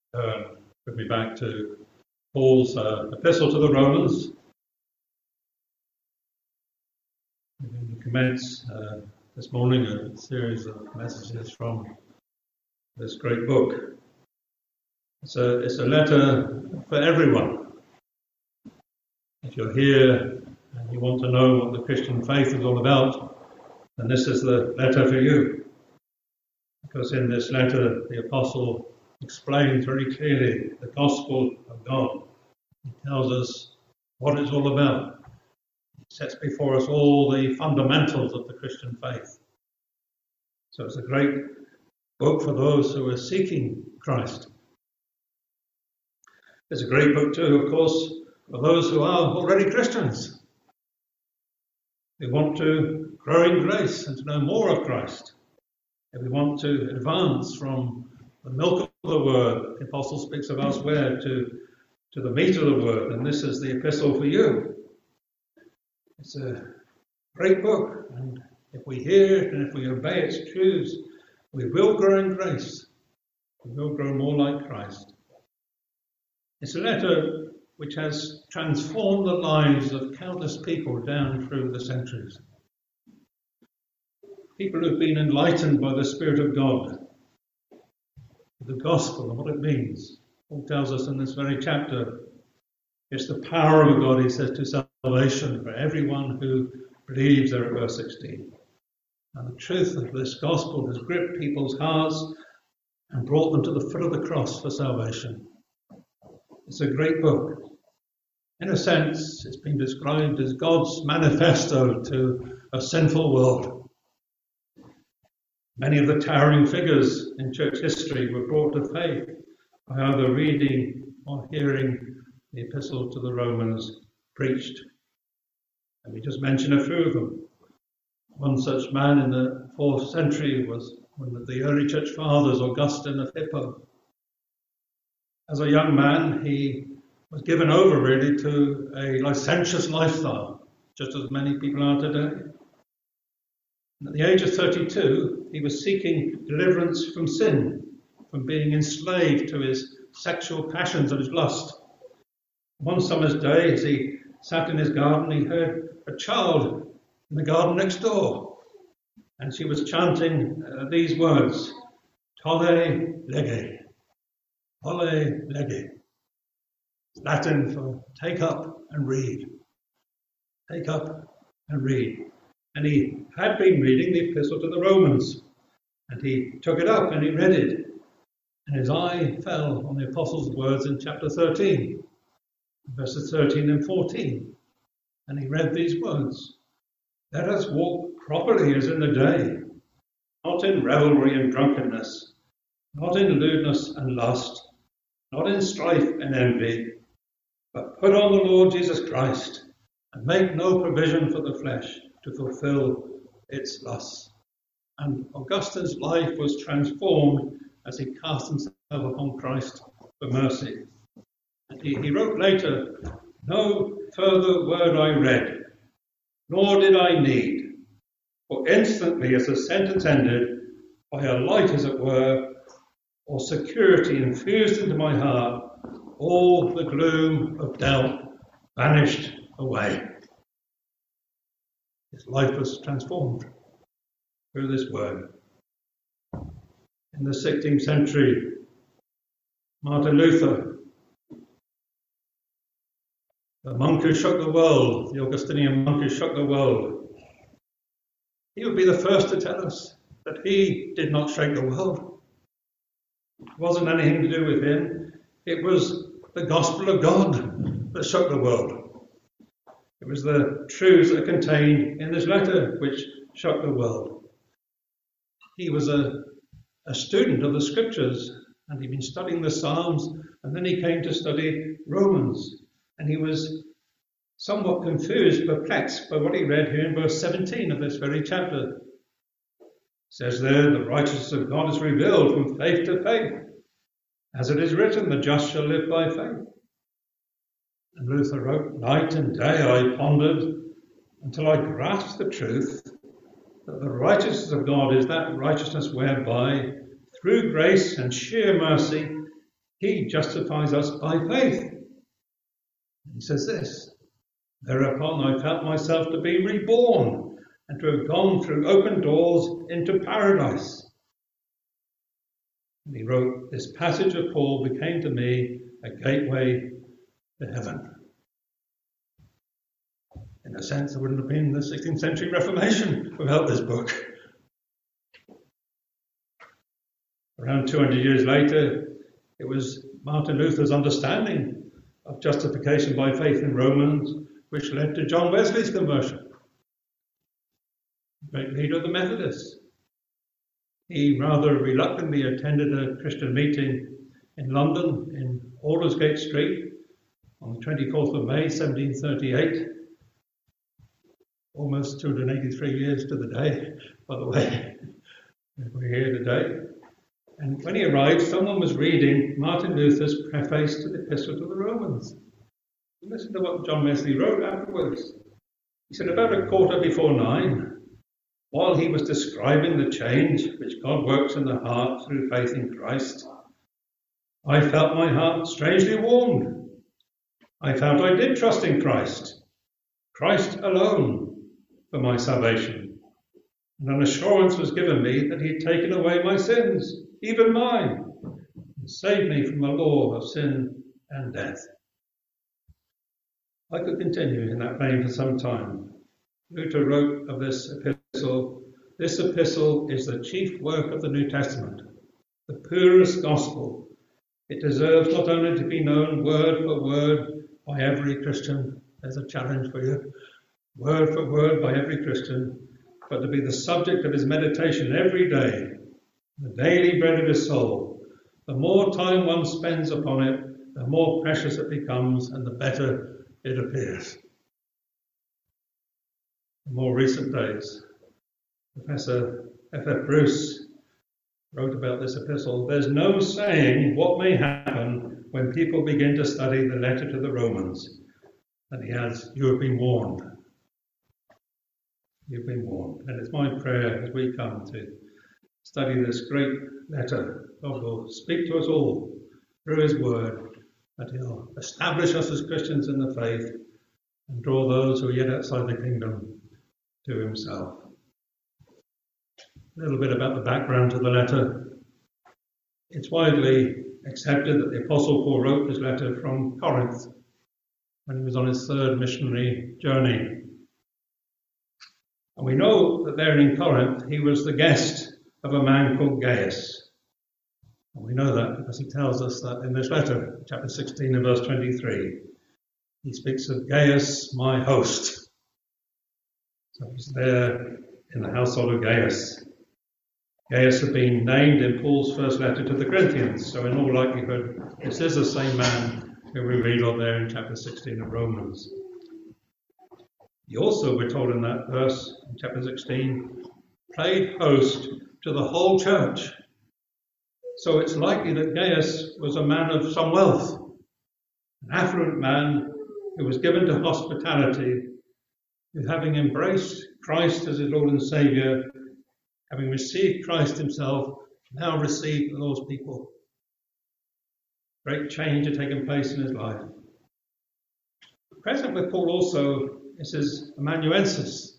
We'll be back to Paul's epistle to the Romans. We're going to commence this morning a series of messages from this great book. It's a letter for everyone. If you're here and you want to know what the Christian faith is all about, then this is the letter for you. Because in this letter, the apostle explains very clearly the gospel of God. He tells us what it's all about. He sets before us all the fundamentals of the Christian faith. So it's a great book for those who are seeking Christ. It's a great book too, of course, for those who are already Christians. We want to grow in grace and to know more of Christ. If we want to advance from the milk of the word, the apostle speaks of elsewhere, to the meat of the word, and this is the epistle for you. It's a great book, and if we hear it and if we obey its truths, we will grow in grace. We will grow more like Christ. It's a letter which has transformed the lives of countless people down through the centuries. People who've been enlightened by the Spirit of God, the gospel and what it means. Paul tells us in this very chapter, it's the power of God, he says, to salvation for everyone who believes, there at verse 16. And the truth of this gospel has gripped people's hearts and brought them to the foot of the cross for salvation. It's a great book. In a sense, it's been described as God's manifesto to a sinful world. Many of the towering figures in church history were brought to faith by either reading or hearing the epistle to the Romans preached. And we just mention a few of them. One such man in the 4th century was one of the early church fathers, Augustine of Hippo. As a young man, he was given over really to a licentious lifestyle, just as many people are today. At the age of 32, he was seeking deliverance from sin, from being enslaved to his sexual passions and his lust. One summer's day, as he sat in his garden, he heard a child in the garden next door, and she was chanting these words, Tolle lege, tolle lege. Latin for take up and read. Take up and read. And he had been reading the epistle to the Romans, and he took it up and he read it. And his eye fell on the apostles' words in chapter 13, verses 13 and 14. And he read these words, let us walk properly as in the day, not in revelry and drunkenness, not in lewdness and lust, not in strife and envy, but put on the Lord Jesus Christ, and make no provision for the flesh to fulfill its lusts. And Augustine's life was transformed as he cast himself upon Christ for mercy. And he wrote later, no further word I read, nor did I need, for instantly as the sentence ended, by a light as it were, or security infused into my heart, all the gloom of doubt vanished away. His life was transformed through this word. In the 16th century, Martin Luther, the monk who shook the world, the Augustinian monk who shook the world, he would be the first to tell us that he did not shake the world. It wasn't anything to do with him. It was the gospel of God that shook the world. It was the truths that are contained in this letter which shook the world. He was a student of the scriptures, and he'd been studying the Psalms, and then he came to study Romans. And he was somewhat confused, perplexed by what he read here in verse 17 of this very chapter. It says there, the righteousness of God is revealed from faith to faith. As it is written, the just shall live by faith. And Luther wrote, night and day I pondered until I grasped the truth that the righteousness of God is that righteousness whereby, through grace and sheer mercy, He justifies us by faith. He says this, thereupon I felt myself to be reborn and to have gone through open doors into paradise. And he wrote, this passage of Paul became to me a gateway to heaven. In a sense, there wouldn't have been the 16th century Reformation without this book. Around 200 years later, it was Martin Luther's understanding of justification by faith in Romans which led to John Wesley's conversion, great leader of the Methodists. He rather reluctantly attended a Christian meeting in London in Aldersgate Street on the 24th of May 1738, almost 283 years to the day, by the way. We're here today. And when he arrived, someone was reading Martin Luther's preface to the Epistle to the Romans. Listen to what John Wesley wrote afterwards. He said, about 9:15, while he was describing the change which God works in the heart through faith in Christ, I felt my heart strangely warmed. I felt I did trust in Christ alone, for my salvation. And an assurance was given me that he had taken away my sins, even mine, and saved me from the law of sin and death. I could continue in that vein for some time. Luther wrote of this epistle is the chief work of the New Testament, the purest gospel. It deserves not only to be known word for word by every Christian, there's a challenge for you, word for word by every Christian, but to be the subject of his meditation every day, the daily bread of his soul. The more time one spends upon it, the more precious it becomes and the better it appears. In more recent days, Professor F.F. Bruce wrote about this epistle. There's no saying what may happen when people begin to study the letter to the Romans. And he adds, you have been warned. You've been warned. And it's my prayer as we come to study this great letter, God will speak to us all through his word, that he'll establish us as Christians in the faith and draw those who are yet outside the kingdom to himself. A little bit about the background to the letter. It's widely accepted that the Apostle Paul wrote this letter from Corinth when he was on his third missionary journey. And we know that there in Corinth he was the guest of a man called Gaius. And we know that because he tells us that in this letter, chapter 16 and verse 23. He speaks of Gaius, my host. So he's there in the household of Gaius. Gaius had been named in Paul's first letter to the Corinthians, so in all likelihood, this is the same man who we read of there in chapter 16 of Romans. He also, we're told in that verse, in chapter 16, played host to the whole church. So it's likely that Gaius was a man of some wealth, an affluent man who was given to hospitality, who having embraced Christ as his Lord and Saviour, having received Christ himself, now received the Lord's people. Great change had taken place in his life. Present with Paul also is his amanuensis,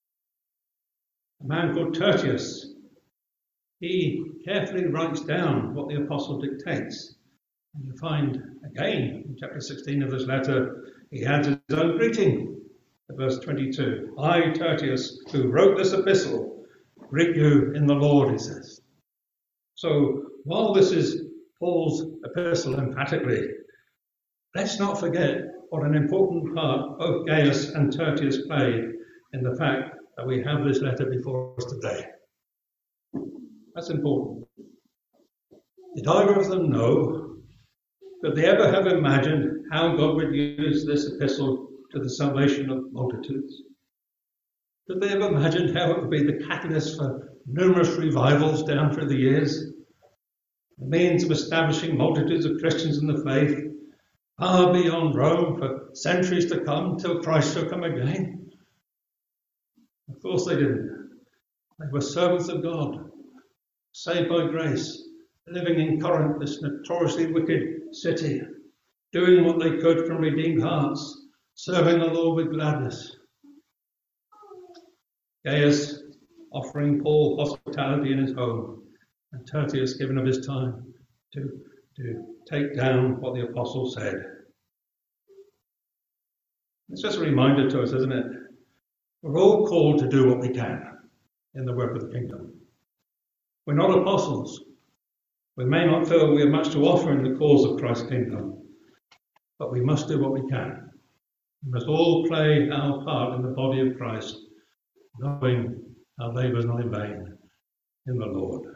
a man called Tertius. He carefully writes down what the apostle dictates. And you find again in chapter 16 of this letter, he adds his own greeting at verse 22. I, Tertius, who wrote this epistle, greet you in the Lord, he says. So while this is Paul's epistle emphatically, let's not forget what an important part both Gaius and Tertius played in the fact that we have this letter before us today. That's important. Did either of them know? Could they ever have imagined how God would use this epistle to the salvation of multitudes? Could they have imagined how it would be the catalyst for numerous revivals down through the years? The means of establishing multitudes of Christians in the faith, far beyond Rome for centuries to come till Christ shall come again? Of course they didn't. They were servants of God, saved by grace, living in Corinth, this notoriously wicked city, doing what they could from redeemed hearts, serving the Lord with gladness. Gaius offering Paul hospitality in his home, and Tertius giving of his time to take down what the apostle said. It's just a reminder to us, isn't it? We're all called to do what we can in the work of the kingdom. We're not apostles. We may not feel we have much to offer in the cause of Christ's kingdom, but we must do what we can. We must all play our part in the body of Christ, knowing our labour is not in vain in the Lord.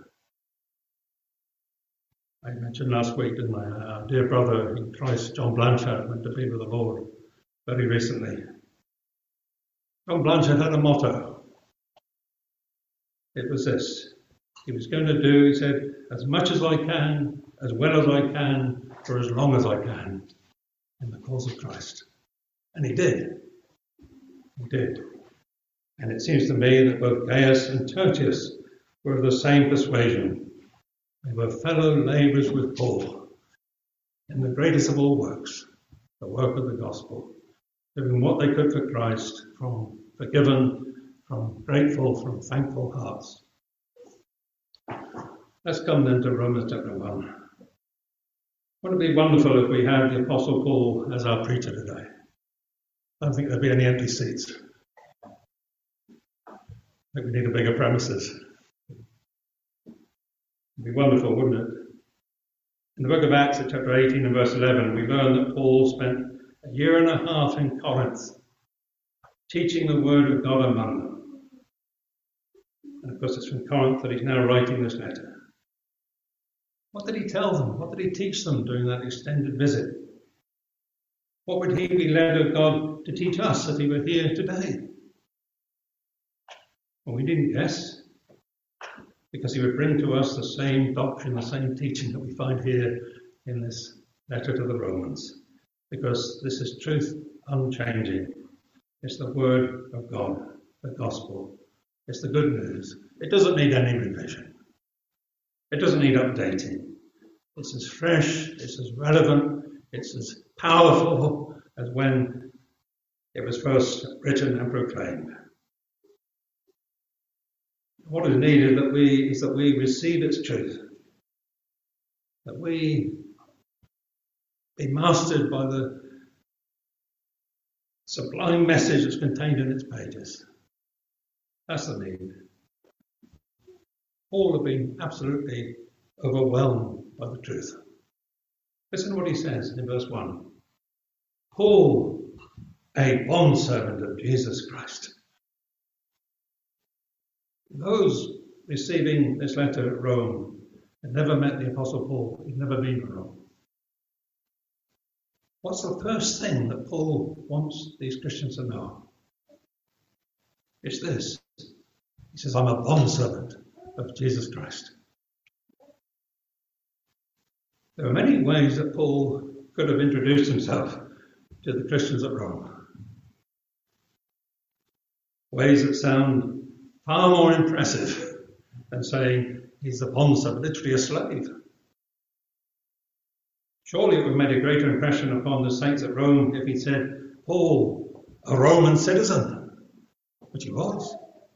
I mentioned last week, didn't I? Our dear brother in Christ, John Blanchard, went to be with the Lord very recently. John Blanchard had a motto. It was this. He was going to do, he said, as much as I can, as well as I can, for as long as I can, in the cause of Christ. And he did. He did. And it seems to me that both Gaius and Tertius were of the same persuasion. They were fellow labourers with Paul in the greatest of all works, the work of the gospel, doing what they could for Christ, from forgiven, from grateful, from thankful hearts. Let's come then to Romans chapter 1. Wouldn't it be wonderful if we had the Apostle Paul as our preacher today? I don't think there'd be any empty seats. I think we need a bigger premises. It'd be wonderful, wouldn't it? In the book of Acts, at chapter 18 and verse 11, we learn that Paul spent a year and a half in Corinth teaching the word of God among them. And of course, it's from Corinth that he's now writing this letter. What did he tell them? What did he teach them during that extended visit? What would he be led of God to teach us if he were here today? Well, we didn't guess, because he would bring to us the same doctrine, the same teaching that we find here in this letter to the Romans, because this is truth unchanging. It's the word of God, the gospel. It's the good news. It doesn't need any revision. It doesn't need updating. It's as fresh, it's as relevant, it's as powerful as when it was first written and proclaimed. What is needed is that we receive its truth, that we be mastered by the sublime message that's contained in its pages. That's the need. All have been absolutely overwhelmed by the truth. Listen to what he says in verse 1. Paul, a bondservant of Jesus Christ. Those receiving this letter at Rome had never met the Apostle Paul. He'd never been to Rome. What's the first thing that Paul wants these Christians to know? It's this. He says, I'm a bondservant of Jesus Christ. There are many ways that Paul could have introduced himself to the Christians at Rome. Ways that sound far more impressive than saying he's a bondservant, literally a slave. Surely it would have made a greater impression upon the saints at Rome if he said, Paul, a Roman citizen, which he was.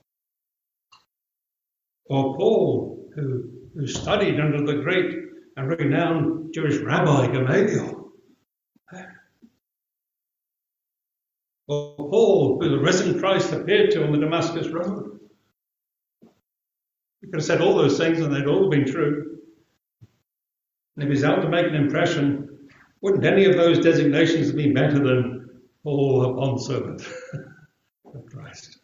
Or Paul, who studied under the great and renowned Jewish rabbi Gamaliel. Or Paul, who the risen Christ appeared to on the Damascus Road. He could have said all those things and they'd all been true. And if he's out to make an impression, wouldn't any of those designations have been better than Paul, a bondservant of Christ?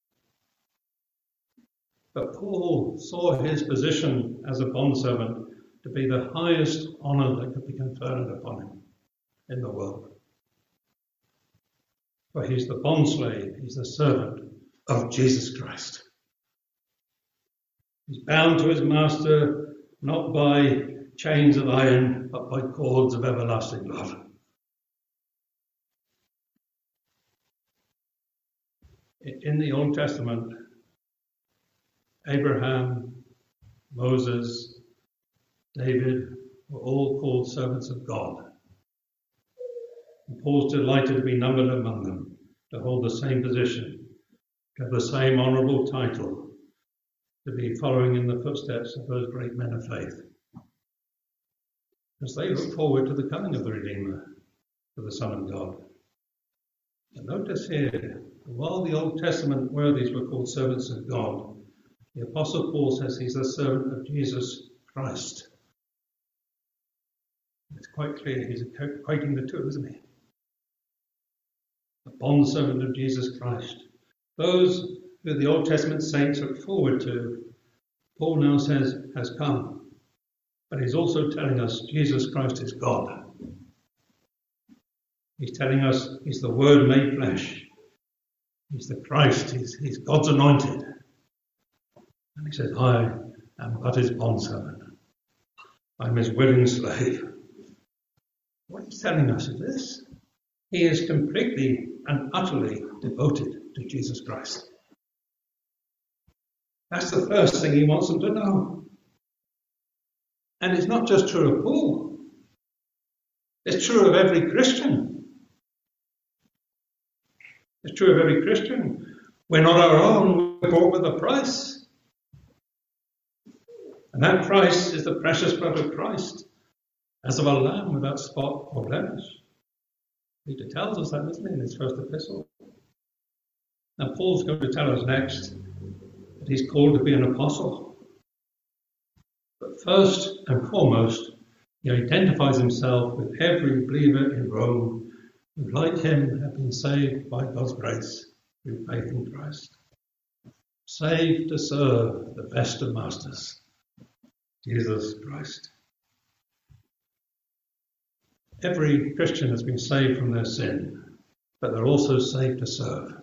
But Paul saw his position as a bondservant to be the highest honour that could be conferred upon him in the world. For he's the bondslave, he's the servant of Jesus Christ. He's bound to his master not by chains of iron, but by cords of everlasting love. In the Old Testament, Abraham, Moses, David were all called servants of God. And Paul's delighted to be numbered among them, to hold the same position, to have the same honourable title, to be following in the footsteps of those great men of faith, as they look forward to the coming of the Redeemer, to the Son of God. And notice here, while the Old Testament worthies were called servants of God, the Apostle Paul says he's a servant of Jesus Christ. It's quite clear he's equating the two, isn't he? A bondservant of Jesus Christ. Those who the Old Testament saints look forward to, Paul now says, has come. But he's also telling us Jesus Christ is God. He's telling us he's the Word made flesh. He's the Christ. He's God's anointed. And he says, I am but his bondservant. I'm his willing slave. What he's telling us is this. He is completely and utterly devoted to Jesus Christ. That's the first thing he wants them to know. And it's not just true of Paul. It's true of every Christian. It's true of every Christian. We're not our own. We're bought with a price. And that price is the precious blood of Christ, as of a lamb without spot or blemish. Peter tells us that, doesn't he, in his first epistle? And Paul's going to tell us next that he's called to be an apostle. But first and foremost, he identifies himself with every believer in Rome who, like him, have been saved by God's grace through faith in Christ. Saved to serve the best of masters, Jesus Christ. Every Christian has been saved from their sin, but they're also saved to serve.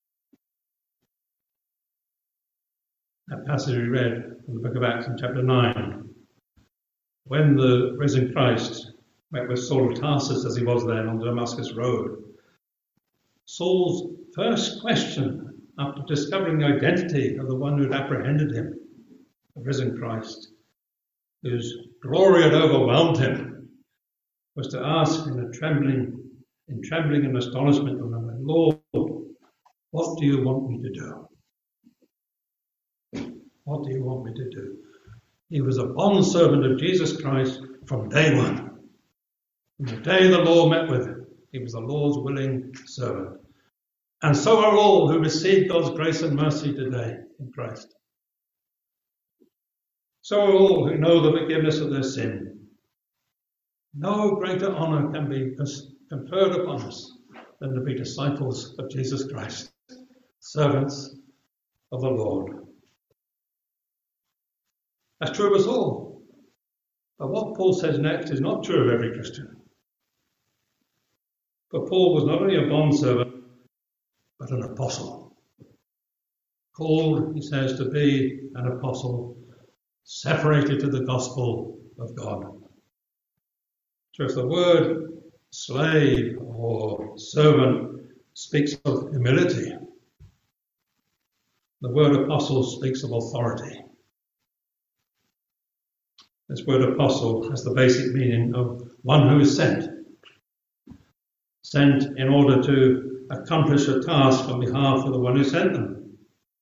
That passage we read from the book of Acts in chapter 9, when the risen Christ met with Saul of Tarsus as he was then on the Damascus road, Saul's first question after discovering the identity of the one who had apprehended him, the risen Christ, whose glory had overwhelmed him, was to ask in trembling and astonishment, Lord, what do you want me to do? What do you want me to do? He was a bondservant of Jesus Christ from day one. From the day the law met with him, he was the law's willing servant. And so are all who receive God's grace and mercy today in Christ. So are all who know the forgiveness of their sin. No greater honour can be conferred upon us than to be disciples of Jesus Christ, servants of the Lord. That's true of us all. But what Paul says next is not true of every Christian. For Paul was not only a bondservant, but an apostle. Called, he says, to be an apostle, separated to the gospel of God. So if the word slave or servant speaks of humility, the word apostle speaks of authority. This word apostle has the basic meaning of one who is sent. Sent in order to accomplish a task on behalf of the one who sent them.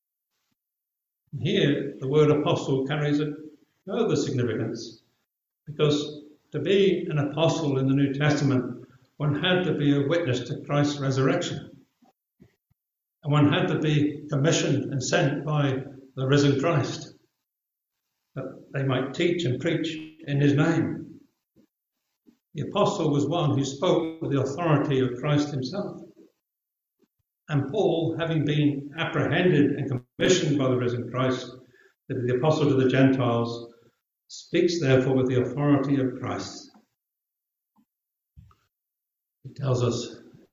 Here, the word apostle carries a further significance, because to be an apostle in the New Testament, one had to be a witness to Christ's resurrection. And one had to be commissioned and sent by the risen Christ, that they might teach and preach in his name. The apostle was one who spoke with the authority of Christ himself. And Paul, having been apprehended and commissioned by the risen Christ to be the apostle to the Gentiles, speaks therefore with the authority of Christ. He tells us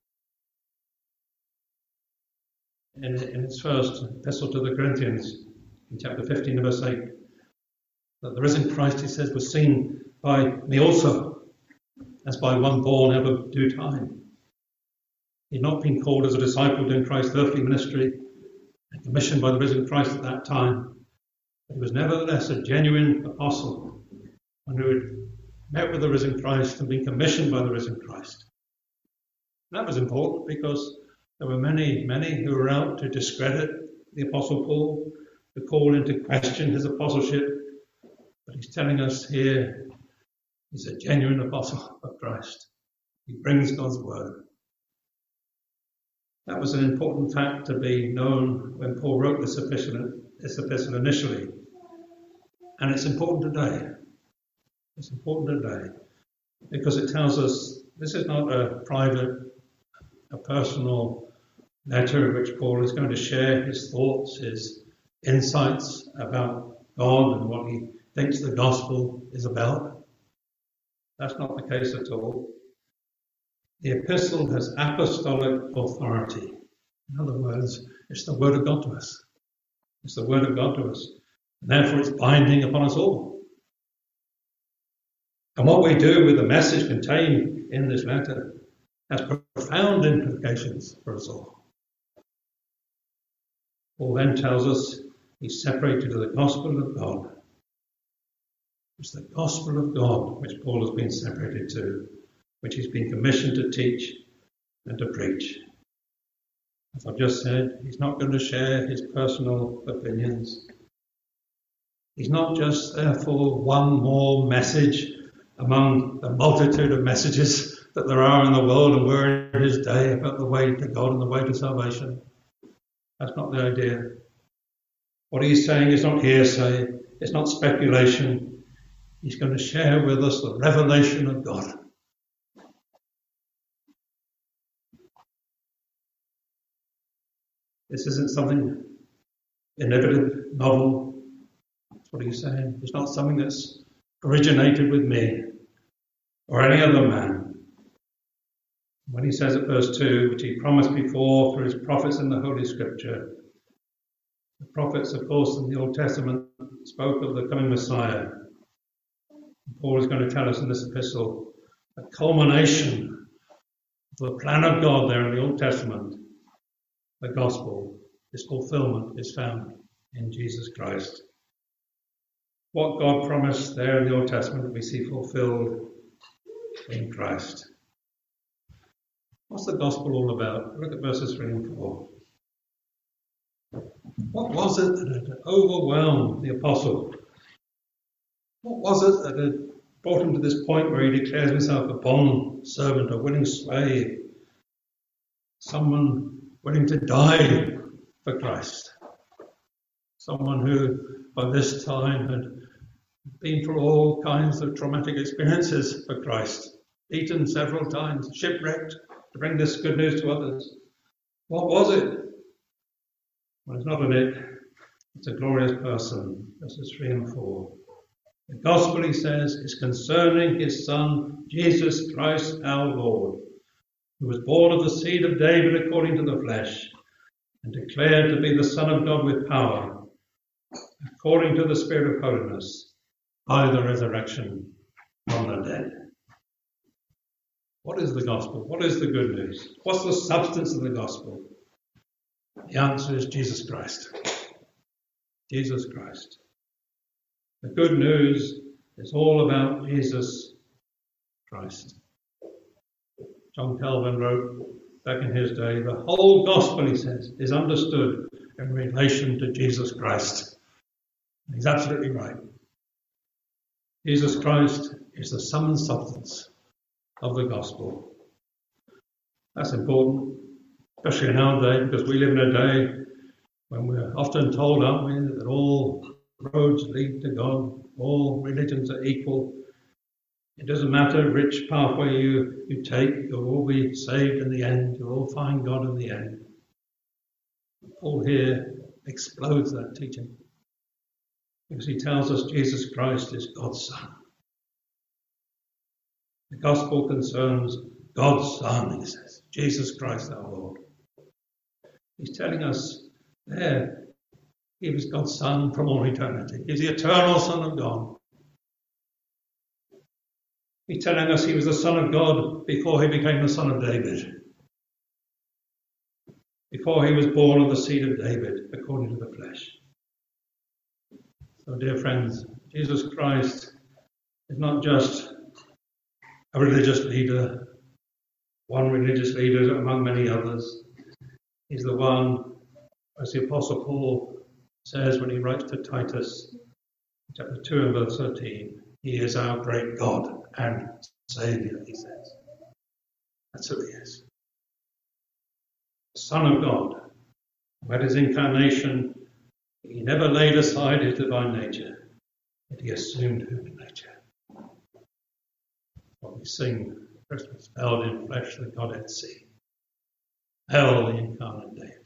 in his first epistle to the Corinthians, in chapter 15, verse 8, that the risen Christ, he says, was seen by me also, as by one born out of due time. He had not been called as a disciple during Christ's earthly ministry and commissioned by the risen Christ at that time, but he was nevertheless a genuine apostle, one who had met with the risen Christ and been commissioned by the risen Christ. And that was important because there were many who were out to discredit the Apostle Paul, to call into question his apostleship. But he's telling us here he's a genuine apostle of Christ. He brings God's word. That was an important fact to be known when Paul wrote this epistle initially. And it's important today. It's important today because it tells us this is not a private, a personal letter in which Paul is going to share his thoughts, his insights about God and what he thinks the gospel is about. That's not the case at all. The epistle has apostolic authority. In other words, it's the word of God to us. It's the word of God to us. And therefore it's binding upon us all. And what we do with the message contained in this letter has profound implications for us all. Paul then tells us he's separated to the gospel of God. It's the gospel of God which Paul has been separated to, which he's been commissioned to teach and to preach. As I've just said, he's not going to share his personal opinions. He's not just, therefore, one more message among the multitude of messages that there are in the world and were in his day about the way to God and the way to salvation. That's not the idea. What he's saying is not hearsay, it's not speculation. He's going to share with us the revelation of God. This isn't something innovative, novel. That's what he's saying. It's not something that's originated with me or any other man. When he says at verse 2, which he promised before through his prophets in the Holy Scripture, the prophets, of course, in the Old Testament spoke of the coming Messiah. Paul is going to tell us in this epistle a culmination of the plan of God there in the Old Testament. The gospel, its fulfillment is found in Jesus Christ. What God promised there in the Old Testament we see fulfilled in Christ. What's the gospel all about? Look at verses 3 and 4. What was it that had overwhelmed the apostle? What was it that had brought him to this point where he declares himself a bond servant, a willing slave, someone willing to die for Christ, someone who by this time had been through all kinds of traumatic experiences for Christ, beaten several times, shipwrecked to bring this good news to others? What was it? Well, it's not an it. It's a glorious person. Verses 3 and 4. The gospel, he says, is concerning his Son, Jesus Christ our Lord, who was born of the seed of David according to the flesh, and declared to be the Son of God with power, according to the Spirit of holiness, by the resurrection from the dead. What is the gospel? What is the good news? What's the substance of the gospel? The answer is Jesus Christ. Jesus Christ. The good news is all about Jesus Christ. John Calvin wrote back in his day, the whole gospel, he says, is understood in relation to Jesus Christ. And he's absolutely right. Jesus Christ is the sum and substance of the gospel. That's important, especially in our day, because we live in a day when we're often told, aren't we, that all roads lead to God, all religions are equal. It doesn't matter which pathway you take, you'll all be saved in the end, you'll all find God in the end. Paul here explodes that teaching, because he tells us Jesus Christ is God's Son. The gospel concerns God's Son, he says, Jesus Christ our Lord. He's telling us there, he was God's Son from all eternity. He's the eternal Son of God. He's telling us he was the Son of God before he became the Son of David. Before he was born of the seed of David, according to the flesh. So, dear friends, Jesus Christ is not just a religious leader, one religious leader among many others. He's the one, as the Apostle Paul says when he writes to Titus, chapter 2 and verse 13, he is our great God and Saviour, he says. That's who he is. The Son of God. At his incarnation, he never laid aside his divine nature, but he assumed human nature. What we sing, Christmas, held in flesh the Godhead see. Hell, the incarnate deity.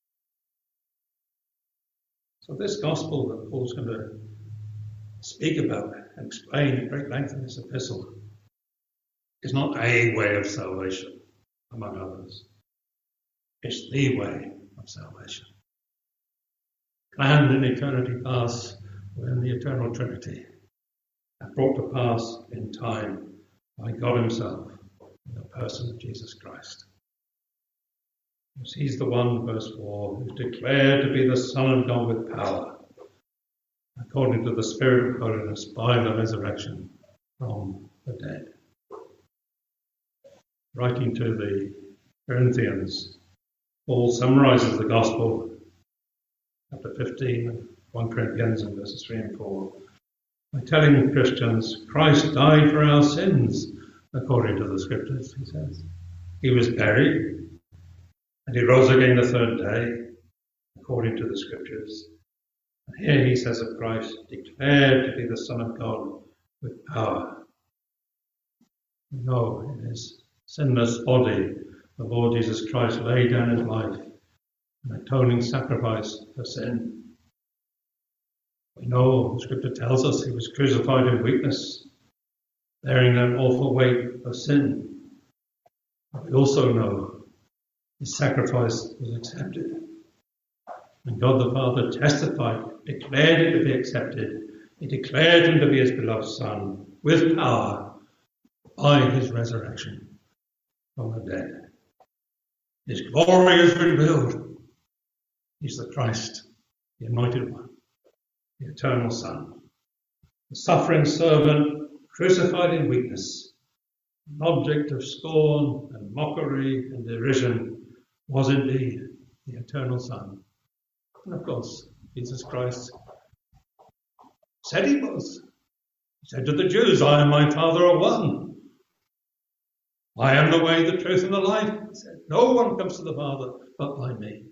So this gospel that Paul's going to speak about and explain at great length in this epistle is not a way of salvation, among others. It's the way of salvation. Planned in eternity past within the eternal Trinity and brought to pass in time by God himself in the person of Jesus Christ. Because he's the one, verse 4, who's declared to be the Son of God with power, according to the Spirit of holiness by the resurrection from the dead. Writing to the Corinthians, Paul summarizes the gospel, chapter 15, 1 Corinthians and verses 3 and 4, by telling Christians, Christ died for our sins, according to the scriptures, he says. He was buried, and he rose again the third day, according to the scriptures. And here he says of Christ, declared to be the Son of God with power. No, in his sinless body, the Lord Jesus Christ laid down his life, an atoning sacrifice for sin. We know, the scripture tells us, he was crucified in weakness, bearing that awful weight of sin. But we also know his sacrifice was accepted. And God the Father testified, declared it to be accepted. He declared him to be his beloved Son, with power, by his resurrection from the dead. His glory is revealed. He's the Christ, the Anointed One, the Eternal Son, the suffering servant, crucified in weakness, an object of scorn and mockery and derision, was indeed the Eternal Son. And of course, Jesus Christ said he was. He said to the Jews, I and my Father are one. I am the way, the truth, and the life. He said, no one comes to the Father but by me.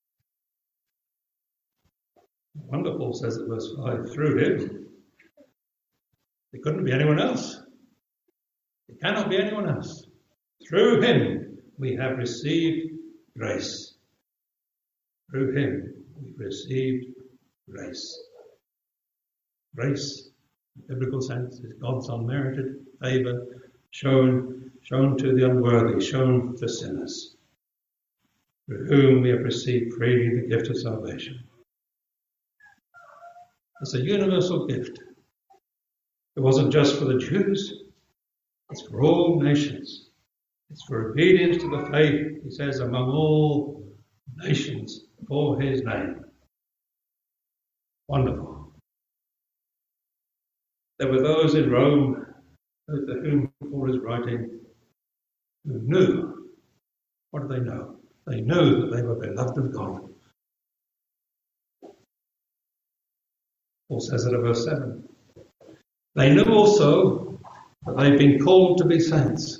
Wonderful, says at verse 5, through him. There couldn't be anyone else. There cannot be anyone else. Through him we have received grace. Through him we've received grace. Grace, in the biblical sense, is God's unmerited favour shown to the unworthy, shown to sinners, through whom we have received freely the gift of salvation. It's a universal gift. It wasn't just for the Jews, it's for all nations. It's for obedience to the faith, he says, among all nations for his name. Wonderful. There were those in Rome to whom Paul is writing who knew. What did they know? They knew that they were beloved of God. Paul says it in verse 7. They knew also that they've been called to be saints.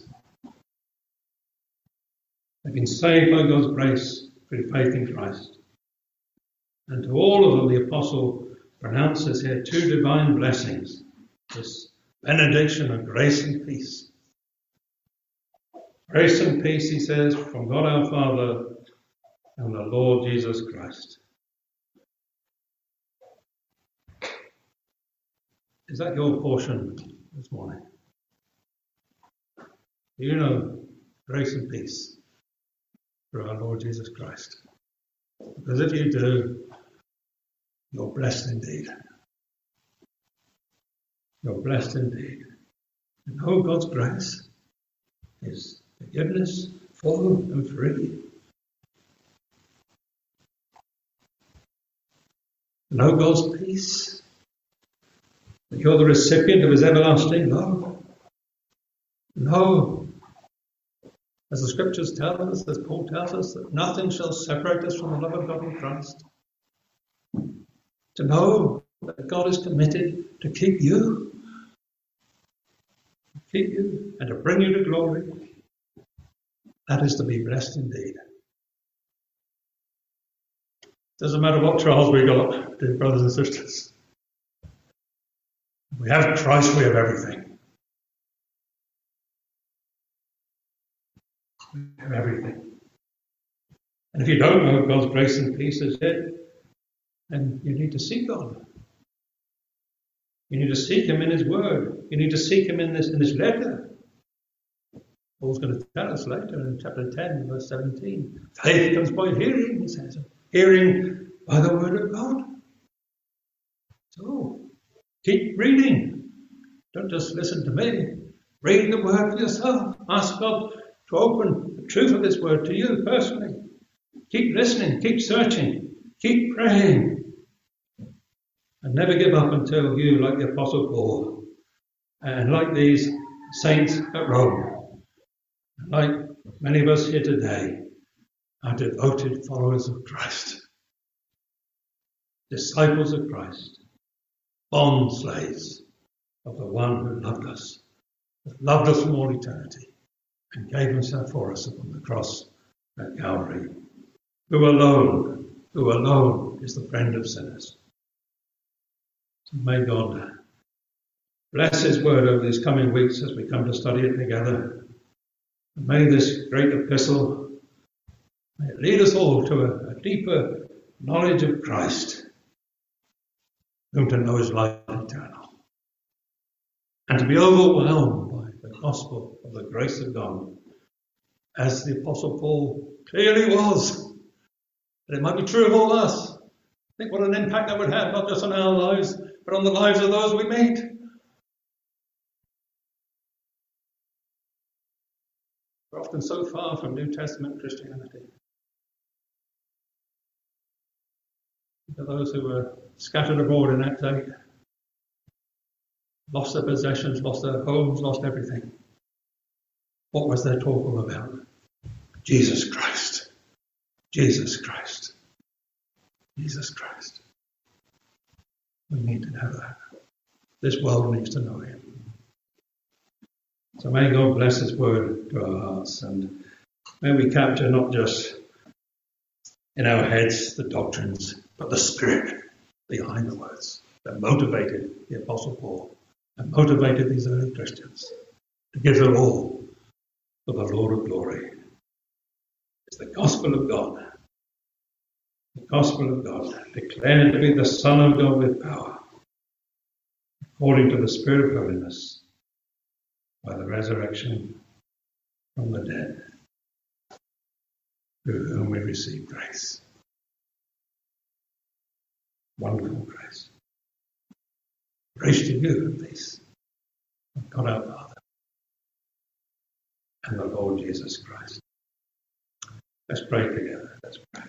They've been saved by God's grace through faith in Christ. And to all of them, the apostle pronounces here two divine blessings, this benediction of grace and peace. Grace and peace, he says, from God our Father and the Lord Jesus Christ. Is that your portion this morning? Do you know grace and peace through our Lord Jesus Christ? Because if you do, you're blessed indeed. You're blessed indeed. And know God's grace is forgiveness, full and free. Know God's peace that you're the recipient of his everlasting love? No. As the scriptures tell us, as Paul tells us, that nothing shall separate us from the love of God in Christ. To know that God is committed to keep you, and to bring you to glory, that is to be blessed indeed. Doesn't matter what trials we got, dear brothers and sisters. We have Christ, we have everything. We have everything. And if you don't know God's grace and peace as yet, then you need to seek God. You need to seek him in his word. You need to seek him in this letter. Paul's going to tell us later in chapter 10, verse 17. Faith comes by hearing, he says. Hearing by the word of God. So, keep reading. Don't just listen to me. Read the word for yourself. Ask God to open the truth of this word to you personally. Keep listening. Keep searching. Keep praying. And never give up until you, like the Apostle Paul, and like these saints at Rome, and like many of us here today, are devoted followers of Christ, disciples of Christ, bond slaves of the one who loved us from all eternity, and gave himself for us upon the cross at Calvary, who alone is the friend of sinners. So may God bless his word over these coming weeks as we come to study it together. And may this great epistle may it lead us all to a deeper knowledge of Christ, whom to know is life eternal, and to be overwhelmed by the gospel of the grace of God, as the Apostle Paul clearly was. But it might be true of all us. Think what an impact that would have, not just on our lives, but on the lives of those we meet. We're often so far from New Testament Christianity. For those who were scattered abroad in Acts 8, lost their possessions, lost their homes, lost everything. What was their talk all about? Jesus Christ. Jesus Christ. Jesus Christ. We need to know that. This world needs to know him. So may God bless his word to our hearts, and may we capture not just in our heads the doctrines, but the spirit behind the words that motivated the Apostle Paul and motivated these early Christians to give their all for the Lord of glory. It's the gospel of God. The gospel of God, declared to be the Son of God with power, according to the Spirit of holiness, by the resurrection from the dead, through whom we receive grace. Wonderful grace. Grace to you and peace from God our Father and the Lord Jesus Christ. Let's pray together. Let's pray.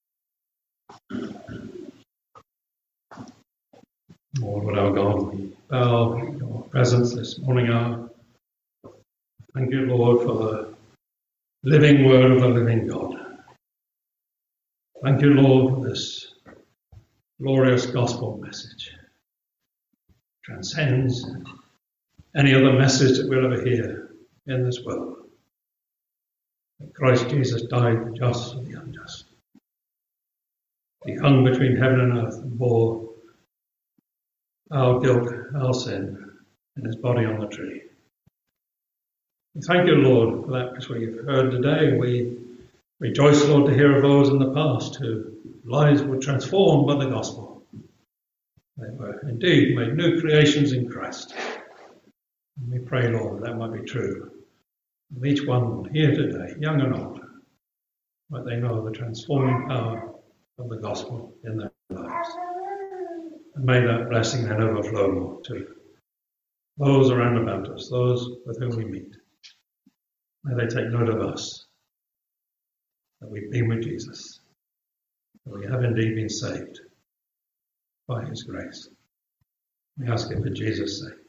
Lord our God, we bow in your presence this morning hour. Thank you, Lord, for the living word of the living God. Thank you, Lord, for this glorious gospel message. Transcends any other message that we'll ever hear in this world. That Christ Jesus died the just for the unjust. He hung between heaven and earth and bore our guilt, our sin, in his body on the tree. We thank you, Lord, for that which we've heard today. We rejoice, Lord, to hear of those in the past whose lives were transformed by the gospel. They were indeed made new creations in Christ. And we pray, Lord, that might be true of each one here today, young and old, might they know the transforming power of the gospel in their lives. And may that blessing then overflow, Lord, to those around about us, those with whom we meet. May they take note of us, that we've been with Jesus, that we have indeed been saved by his grace. We ask it for Jesus' sake.